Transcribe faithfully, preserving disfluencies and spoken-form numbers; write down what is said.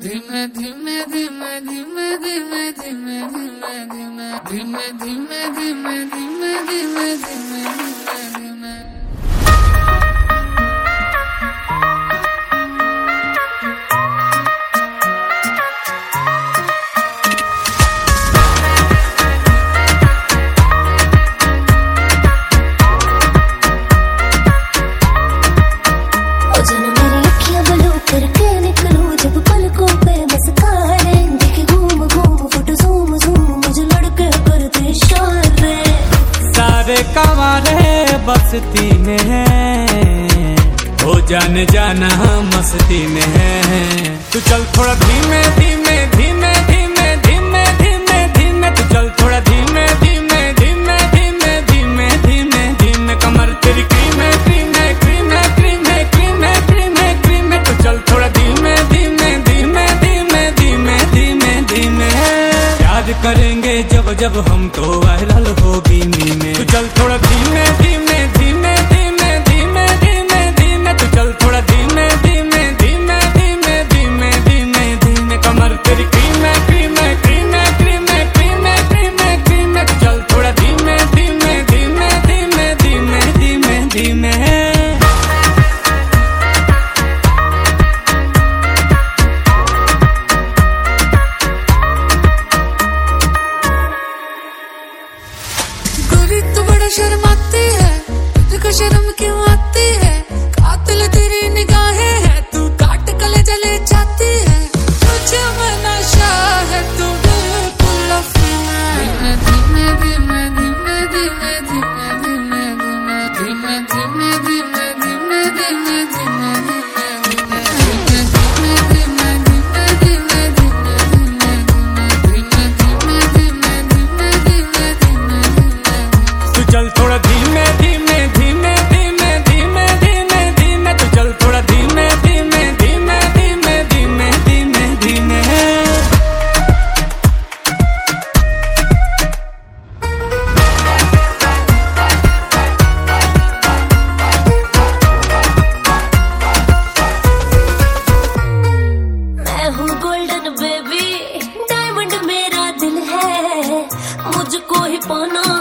धीमे धीमे धीमे धीमे धीमे धीमे धीमे धीमे धीमे धीमे धीमे धीमे धीमे धीमे धीमे बस्ती में है हो जाने जाना मस्ती में है। तू चल थोड़ा धीमे धीमे धीमे धीमे धीमे धीमे धीमे तू चल थोड़ा धीमे धीमे धीमे धीमे धीमे धीमे धीमे कमर तेरी क्रीमे क्रीमे क्रीमे क्रीमे क्रीमे क्रीमे क्रीमे तू चल थोड़ा धीमे धीमे धीमे धीमे धीमे धीमे धीमे याद करेंगे जब जब हम तो वायरल होगी मीमे। तू चल थोड़ा धीमे धीमे धीमे धीमे धीमे धीमे धीमे तू चल थोड़ा धीमे धीमे धीमे धीमे धीमे धीमे धीमे कमर तेरी क्रीमे क्रीमे क्रीमे क्रीमे क्रीमे क्रीमे क्रीमे तू चल थोड़ा धीमे धीमे धीमे धीमे धीमे धीमे धीमे गोरी तू बड़ा शर्माती है, तुझको शर्म क्यों आती है? कातिल तेरी निगाहें है, तू काट कलेजा ले जाती है। तुझे में नशा है, तू बिल्कुल अफीम है। धीमे धीमे धीमे धीमे धीमे धीमे धीमे धीमे धीमे धीमे धीमे धीमे धीमे चल थोड़ा धीमे धीमे धीमे धीमे धीमे धीमे धीमे तू चल थोड़ा धीमे धीमे धीमे धीमे धीमे धीमे धीमे मैं हूँ गोल्डन बेबी, डायमंड मेरा दिल है, मुझको ही पाना